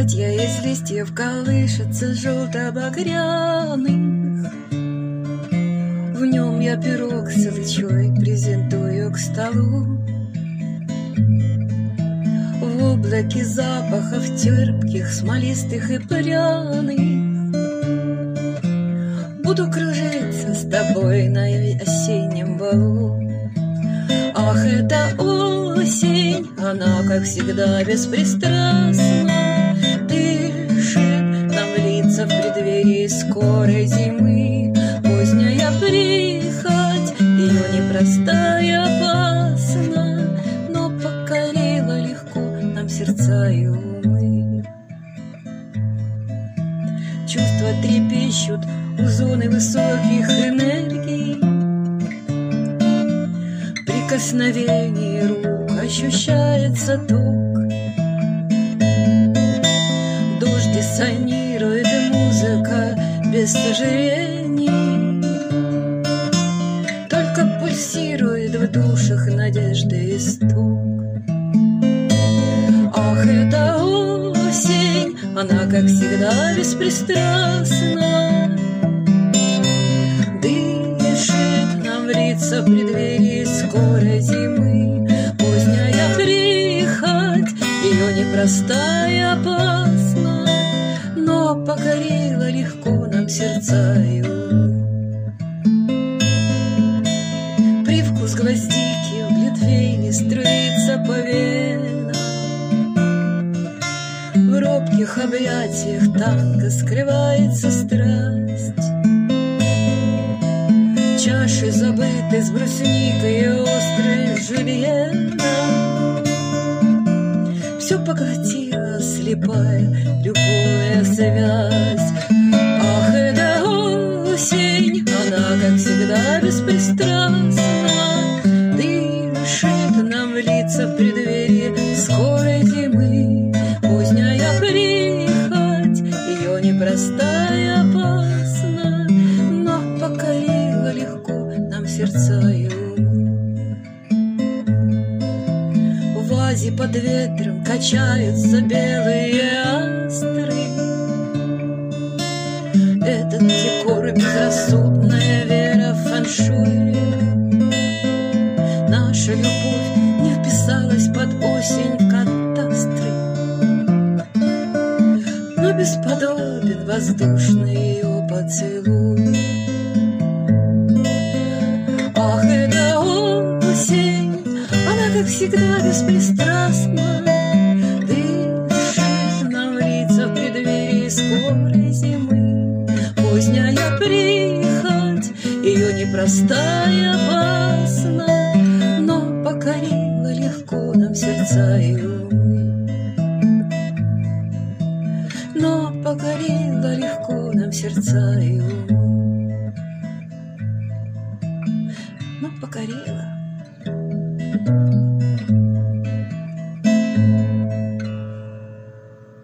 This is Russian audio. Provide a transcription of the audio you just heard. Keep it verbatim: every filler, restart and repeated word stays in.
Платья из листьев колышется желто-багряных. В нем я пирог с алычой презентую к столу. В облаке запахов терпких, смолистых и пряных буду кружиться с тобой на осеннем балу. Ах, это осень, она, как всегда, беспристрастна, дышит нам в лица в преддверии скорой зимы. Поздняя прихоть, ее непростая, опасна, но покорила легко нам сердца и умы. Чувства трепещут у зоны высоких энергий, прикосновение рук ощущается ток. Дождь диссонирует, музыка без сожалений, только пульсирует в душах надежды исток. Ах, это осень, она, как всегда, беспристрастна, дышит нам в лица в преддверии скорой зимы. Поздняя прихоть, ее непростая, опасна, но покорила легко нам сердца и умы. Привкус гвоздики в глинтвейне струится по венам, в робких объятиях танго скрывается страсть. Чаши забыты с брусникой и острым жульеном, все поглотила слепая любовная связь. Ах, это осень, она, как всегда, беспристрастна, дышит нам в лица в преддверии скорой зимы. Поздняя прихоть, ее непростая, опасна, но покорила легко нам сердца и умы. В вазе под ветром качаются белые астры. Этот декор и безрассудная вера в фэншуй. Наша любовь не вписалась под осень в кадастры, но бесподобен воздушный ее поцелуй. Ах, это осень, она, как всегда, беспристрастна, дышит нам в лица в преддверии скорой зимы. Поздняя прихоть, ее непростая, опасна, но покорила легко нам сердца и умы. Но покорила легко нам сердца и умы. Но покорила.